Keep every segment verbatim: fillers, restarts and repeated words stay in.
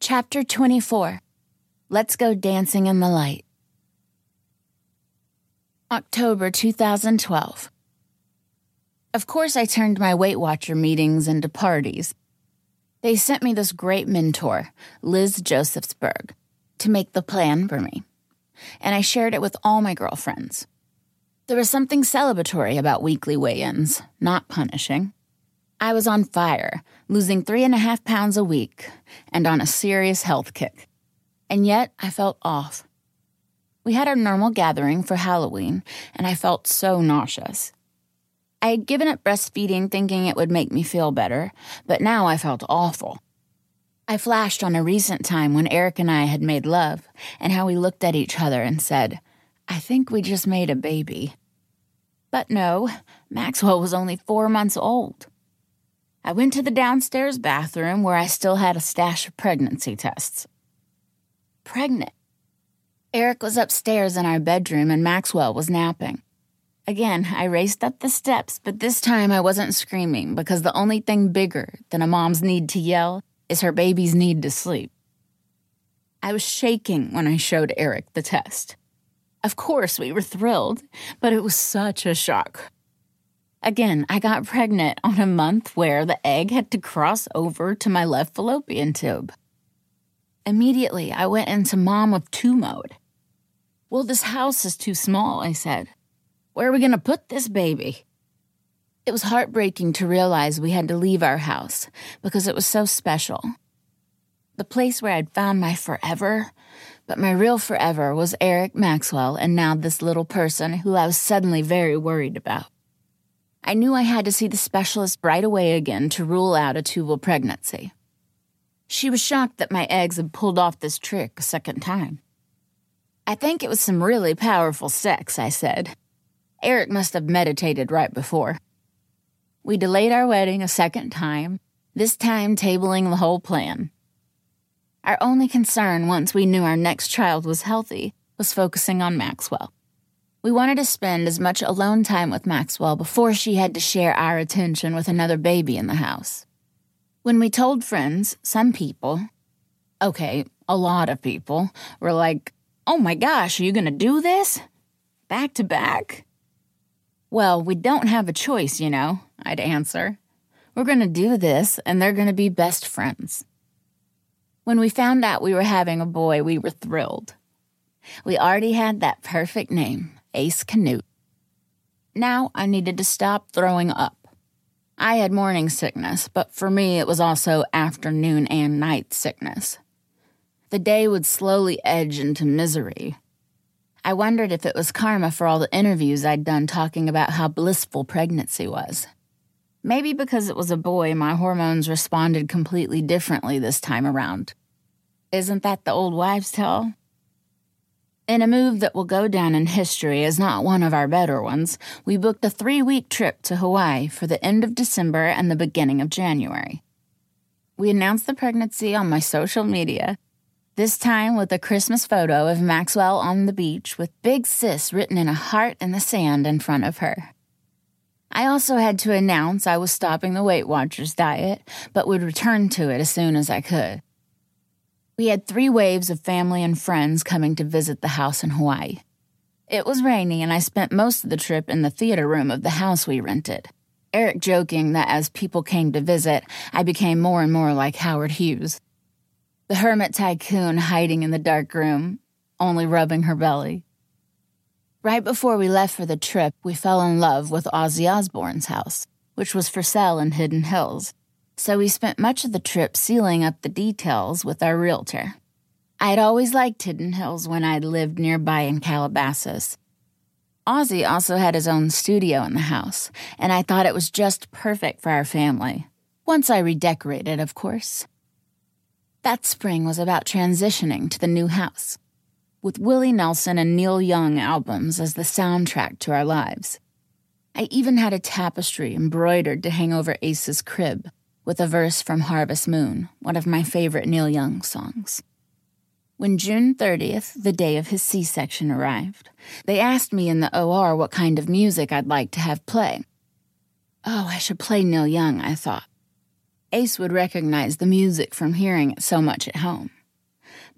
Chapter twenty-four. Let's Go Dancing in the Light. October two thousand twelve. Of course, I turned my Weight Watcher meetings into parties. They sent me this great mentor, Liz Josephsberg, to make the plan for me, and I shared it with all my girlfriends. There was something celebratory about weekly weigh-ins, not punishing. I was on fire, losing three and a half pounds a week, and on a serious health kick. And yet, I felt off. We had our normal gathering for Halloween, and I felt so nauseous. I had given up breastfeeding thinking it would make me feel better, but now I felt awful. I flashed on a recent time when Eric and I had made love, and how we looked at each other and said, "I think we just made a baby." But no, Maxwell was only four months old. I went to the downstairs bathroom where I still had a stash of pregnancy tests. Pregnant. Eric was upstairs in our bedroom and Maxwell was napping. Again, I raced up the steps, but this time I wasn't screaming because the only thing bigger than a mom's need to yell is her baby's need to sleep. I was shaking when I showed Eric the test. Of course, we were thrilled, but it was such a shock. Again, I got pregnant on a month where the egg had to cross over to my left fallopian tube. Immediately, I went into mom of two mode. "Well, this house is too small," I said. "Where are we going to put this baby?" It was heartbreaking to realize we had to leave our house because it was so special. The place where I'd found my forever, but my real forever was Eric Maxwell and now this little person who I was suddenly very worried about. I knew I had to see the specialist right away again to rule out a tubal pregnancy. She was shocked that my eggs had pulled off this trick a second time. "I think it was some really powerful sex," I said. "Eric must have meditated right before." We delayed our wedding a second time, this time tabling the whole plan. Our only concern once we knew our next child was healthy was focusing on Maxwell. We wanted to spend as much alone time with Maxwell before she had to share our attention with another baby in the house. When we told friends, some people, okay, a lot of people, were like, "Oh my gosh, are you going to do this? Back to back?" "Well, we don't have a choice, you know," I'd answer. "We're going to do this, and they're going to be best friends." When we found out we were having a boy, we were thrilled. We already had that perfect name, Ace Canute. Now I needed to stop throwing up. I had morning sickness, but for me it was also afternoon and night sickness. The day would slowly edge into misery. I wondered if it was karma for all the interviews I'd done talking about how blissful pregnancy was. Maybe because it was a boy, my hormones responded completely differently this time around. Isn't that the old wives' tale? In a move that will go down in history as not one of our better ones, we booked a three-week trip to Hawaii for the end of December and the beginning of January. We announced the pregnancy on my social media, this time with a Christmas photo of Maxwell on the beach with Big Sis written in a heart in the sand in front of her. I also had to announce I was stopping the Weight Watchers diet, but would return to it as soon as I could. We had three waves of family and friends coming to visit the house in Hawaii. It was rainy, and I spent most of the trip in the theater room of the house we rented, Eric joking that as people came to visit, I became more and more like Howard Hughes, the hermit tycoon hiding in the dark room, only rubbing her belly. Right before we left for the trip, we fell in love with Ozzy Osbourne's house, which was for sale in Hidden Hills. So we spent much of the trip sealing up the details with our realtor. I had always liked Hidden Hills when I'd lived nearby in Calabasas. Ozzy also had his own studio in the house, and I thought it was just perfect for our family. Once I redecorated, of course. That spring was about transitioning to the new house, with Willie Nelson and Neil Young albums as the soundtrack to our lives. I even had a tapestry embroidered to hang over Ace's crib, with a verse from Harvest Moon, one of my favorite Neil Young songs. When June thirtieth, the day of his C-section, arrived, they asked me in the O R what kind of music I'd like to have play. Oh, I should play Neil Young, I thought. Ace would recognize the music from hearing it so much at home.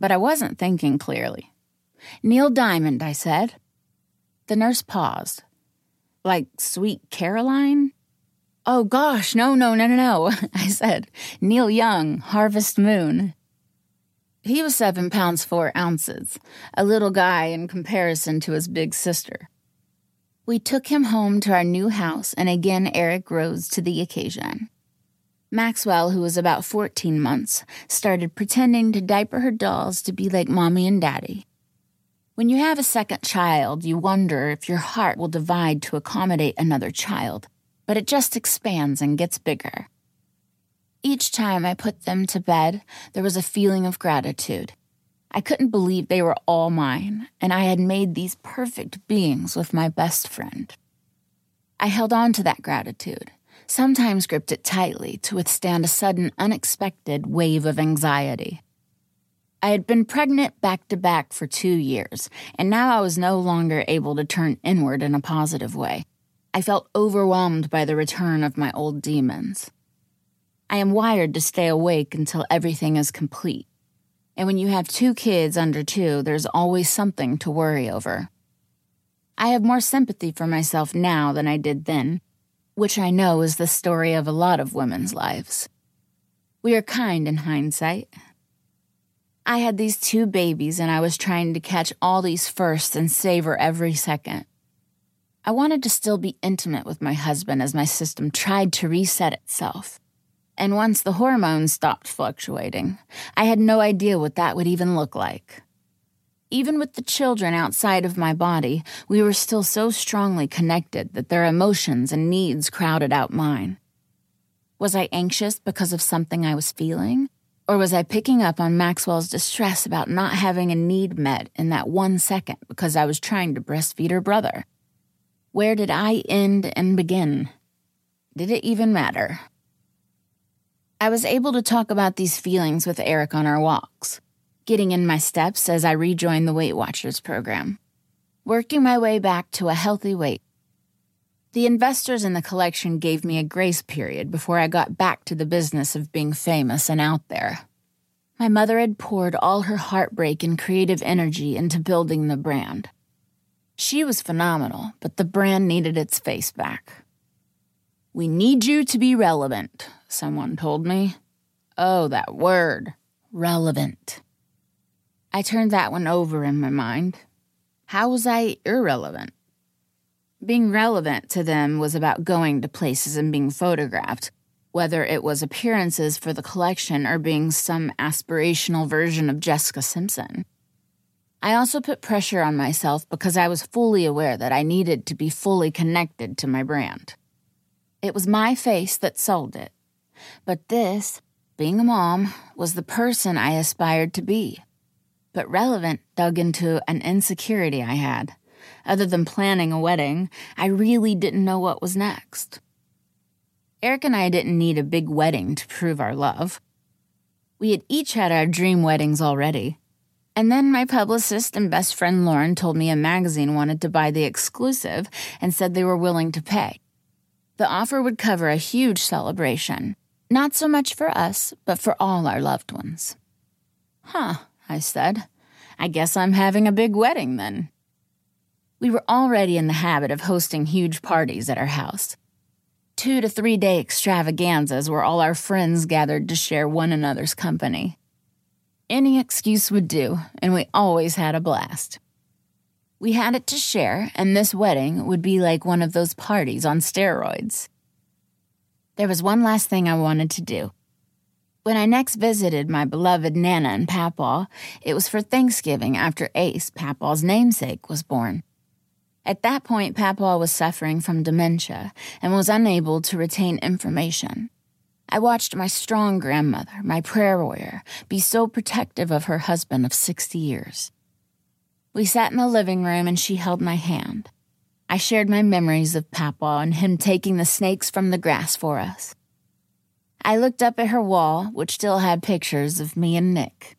But I wasn't thinking clearly. "Neil Diamond," I said. The nurse paused. "Like Sweet Caroline?" "Oh, gosh, no, no, no, no, no," I said. "Neil Young, Harvest Moon." He was seven pounds four ounces, a little guy in comparison to his big sister. We took him home to our new house, and again Eric rose to the occasion. Maxwell, who was about fourteen months, started pretending to diaper her dolls to be like Mommy and Daddy. When you have a second child, you wonder if your heart will divide to accommodate another child, but it just expands and gets bigger. Each time I put them to bed, there was a feeling of gratitude. I couldn't believe they were all mine, and I had made these perfect beings with my best friend. I held on to that gratitude, sometimes gripped it tightly to withstand a sudden, unexpected wave of anxiety. I had been pregnant back-to-back for two years, and now I was no longer able to turn inward in a positive way. I felt overwhelmed by the return of my old demons. I am wired to stay awake until everything is complete. And when you have two kids under two, there's always something to worry over. I have more sympathy for myself now than I did then, which I know is the story of a lot of women's lives. We are kind in hindsight. I had these two babies, and I was trying to catch all these firsts and savor every second. I wanted to still be intimate with my husband as my system tried to reset itself. And once the hormones stopped fluctuating, I had no idea what that would even look like. Even with the children outside of my body, we were still so strongly connected that their emotions and needs crowded out mine. Was I anxious because of something I was feeling? Or was I picking up on Maxwell's distress about not having a need met in that one second because I was trying to breastfeed her brother? Where did I end and begin? Did it even matter? I was able to talk about these feelings with Eric on our walks, getting in my steps as I rejoined the Weight Watchers program, working my way back to a healthy weight. The investors in the collection gave me a grace period before I got back to the business of being famous and out there. My mother had poured all her heartbreak and creative energy into building the brand. She was phenomenal, but the brand needed its face back. "We need you to be relevant," someone told me. Oh, that word, relevant. I turned that one over in my mind. How was I irrelevant? Being relevant to them was about going to places and being photographed, whether it was appearances for the collection or being some aspirational version of Jessica Simpson. I also put pressure on myself because I was fully aware that I needed to be fully connected to my brand. It was my face that sold it. But this, being a mom, was the person I aspired to be. But relevant dug into an insecurity I had. Other than planning a wedding, I really didn't know what was next. Eric and I didn't need a big wedding to prove our love. We had each had our dream weddings already. And then my publicist and best friend Lauren told me a magazine wanted to buy the exclusive and said they were willing to pay. The offer would cover a huge celebration, not so much for us, but for all our loved ones. Huh, I said. I guess I'm having a big wedding then. We were already in the habit of hosting huge parties at our house. Two to three day extravaganzas where all our friends gathered to share one another's company. Any excuse would do, and we always had a blast. We had it to share, and this wedding would be like one of those parties on steroids. There was one last thing I wanted to do. When I next visited my beloved Nana and Papaw, it was for Thanksgiving after Ace, Papaw's namesake, was born. At that point, Papaw was suffering from dementia and was unable to retain information. I watched my strong grandmother, my prayer warrior, be so protective of her husband of sixty years. We sat in the living room and she held my hand. I shared my memories of Papaw and him taking the snakes from the grass for us. I looked up at her wall, which still had pictures of me and Nick.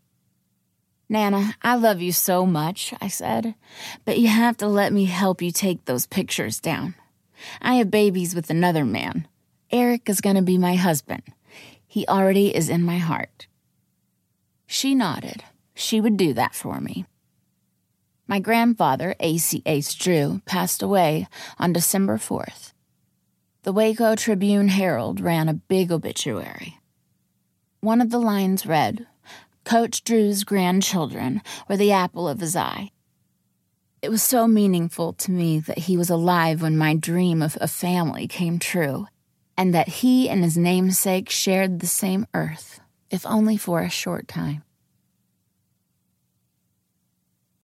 "Nana, I love you so much," I said, "but you have to let me help you take those pictures down. I have babies with another man. Eric is going to be my husband. He already is in my heart." She nodded. she would do that for me. My grandfather, A C Ace Drew, passed away on December fourth. The Waco Tribune-Herald ran a big obituary. One of the lines read, "Coach Drew's grandchildren were the apple of his eye." It was so meaningful to me that he was alive when my dream of a family came true, and that he and his namesake shared the same earth, if only for a short time.